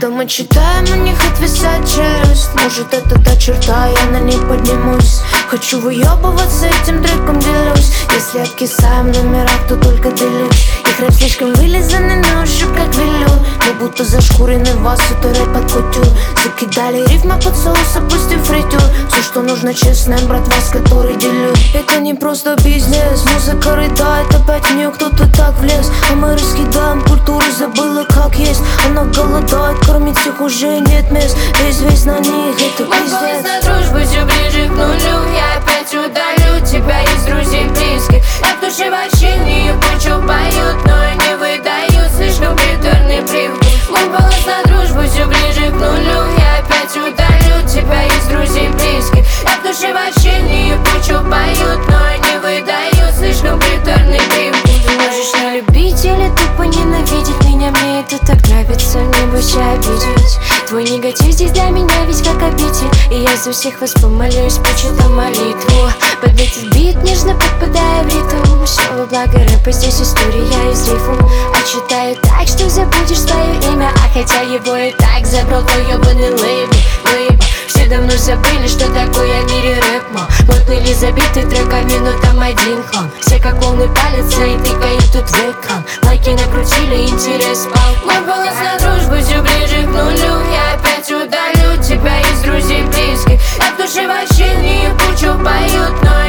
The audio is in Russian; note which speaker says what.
Speaker 1: Когда мы читаем, у них отвисает челюсть. Может, это та черта, я на ней поднимусь. Хочу выебываться, этим треком делюсь. Если откисаем в номерах, то только делюсь. Их рэп слишком вылизанный на ощупь, как велюр. Как будто зашкуренный вас, это рэп от кутюр. Закидали рифмы под соус, опустив фритюр. Все, что нужно, честная братва, с которой делюсь. Это не просто бизнес, музыка рыдает, опять в нее кто-то так влез. А мы раскидаем культуру, забыла как есть. Она голодает, кормить их уже нет мест. Весь на них, это пиздец.
Speaker 2: На дружбу все ближе к нулю. Я опять удалю тебя из друзей близких. Я в душе вообще не хочу, поют, но не выдают слишком приторный привкус. Мой голос на дружбу все ближе к нулю. Я опять удалю тебя из друзей близких. Я в душе вообще не хочу, поют, но не выдают слишком приторный привкус.
Speaker 1: Можешь не любить или тупо ненавидеть меня, мне это так нравится, не бойся обидеть. Твой негатив здесь для меня весь как обитель. И я за всех вас помолюсь, почитаю молитву. Под этот бит нежно попадая в ритм. Все во благо рэпа, здесь история из рифм. А читаю так, что забудешь свое имя. А хотя его и так забрал твой ебаный лейбл. Все давно забыли, что такое в мире рэпма. Мы плыли забитый треками, но там один хам. Все как волны палятся и тыкают тут в экран. Лайки накрутили, интерес спал.
Speaker 2: Мой голос на дружбу все ближе к нулю. Я опять удалю тебя из друзей близких. Я в душе вообще не хочу, поют, но